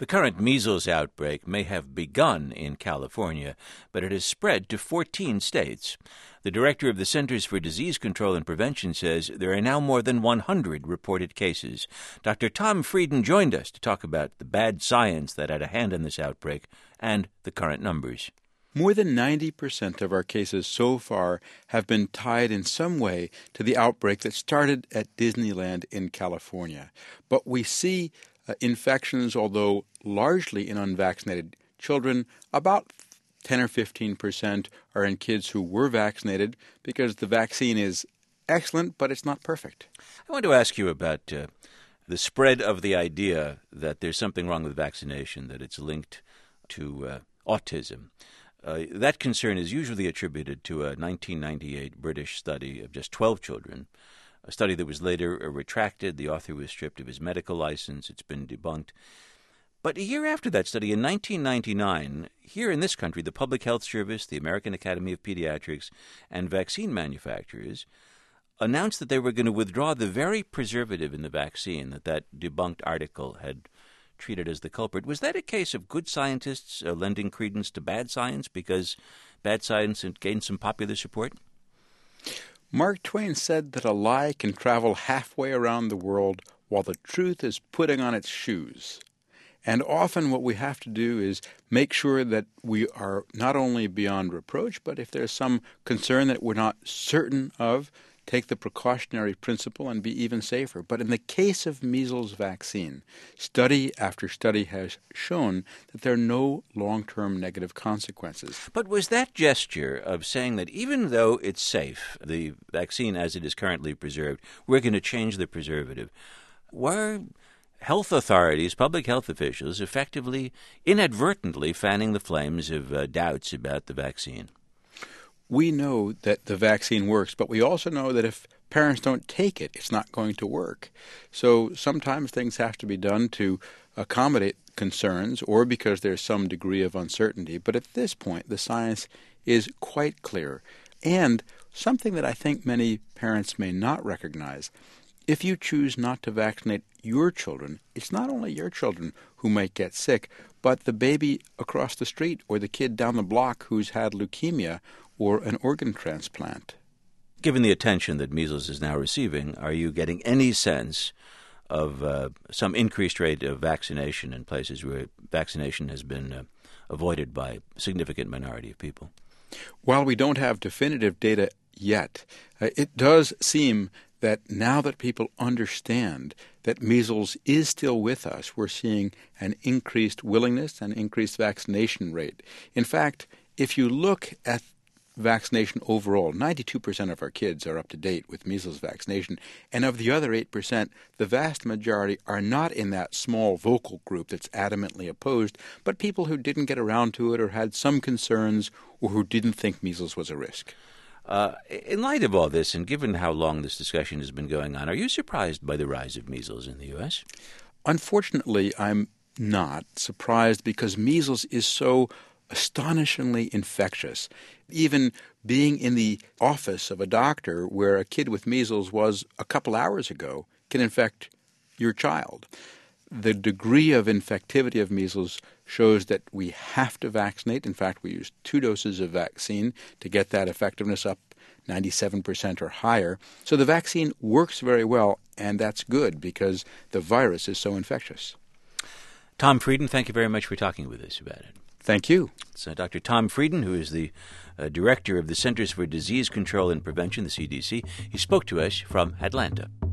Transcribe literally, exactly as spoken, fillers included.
The current measles outbreak may have begun in California, but it has spread to fourteen states. The director of the Centers for Disease Control and Prevention says there are now more than one hundred reported cases. Doctor Tom Frieden joined us to talk about the bad science that had a hand in this outbreak and the current numbers. More than ninety percent of our cases so far have been tied in some way to the outbreak that started at Disneyland in California. But we see uh, infections, although largely in unvaccinated children, about ten or fifteen percent are in kids who were vaccinated because the vaccine is excellent, but it's not perfect. I want to ask you about uh, the spread of the idea that there's something wrong with vaccination, that it's linked to uh, autism. Uh, that concern is usually attributed to a nineteen ninety-eight British study of just twelve children, a study that was later retracted. The author was stripped of his medical license. It's been debunked. But a year after that study, in nineteen ninety-nine, here in this country, the Public Health Service, the American Academy of Pediatrics, and vaccine manufacturers announced that they were going to withdraw the very preservative in the vaccine that that debunked article had treated as the culprit. Was that a case of good scientists uh, lending credence to bad science because bad science had gained some popular support? Mark Twain said that a lie can travel halfway around the world while the truth is putting on its shoes. And often what we have to do is make sure that we are not only beyond reproach, but if there's some concern that we're not certain of, take the precautionary principle and be even safer. But in the case of measles vaccine, study after study has shown that there are no long-term negative consequences. But was that gesture of saying that even though it's safe, the vaccine as it is currently preserved, we're going to change the preservative, were health authorities, public health officials, effectively, inadvertently fanning the flames of uh, doubts about the vaccine? We know that the vaccine works, but we also know that if parents don't take it, it's not going to work. So sometimes things have to be done to accommodate concerns or because there's some degree of uncertainty. But at this point, the science is quite clear. And something that I think many parents may not recognize, if you choose not to vaccinate your children, it's not only your children who might get sick, but the baby across the street or the kid down the block who's had leukemia or an organ transplant. Given the attention that measles is now receiving, are you getting any sense of uh, some increased rate of vaccination in places where vaccination has been uh, avoided by a significant minority of people? While we don't have definitive data yet, uh, it does seem that now that people understand that measles is still with us, we're seeing an increased willingness and increased vaccination rate. In fact, if you look at vaccination overall, ninety-two percent of our kids are up to date with measles vaccination, and of the other eight percent, the vast majority are not in that small vocal group that's adamantly opposed, but people who didn't get around to it or had some concerns or who didn't think measles was a risk. Uh, in light of all this, and given how long this discussion has been going on, are you surprised by the rise of measles in the U S? Unfortunately, I'm not surprised because measles is so astonishingly infectious. Even being in the office of a doctor where a kid with measles was a couple hours ago can infect your child. The degree of infectivity of measles shows that we have to vaccinate. In fact, we use two doses of vaccine to get that effectiveness up ninety-seven percent or higher. So the vaccine works very well, and that's good because the virus is so infectious. Tom Frieden, thank you very much for talking with us about it. Thank you. It's uh, Doctor Tom Frieden, who is the uh, director of the Centers for Disease Control and Prevention, the C D C. He spoke to us from Atlanta.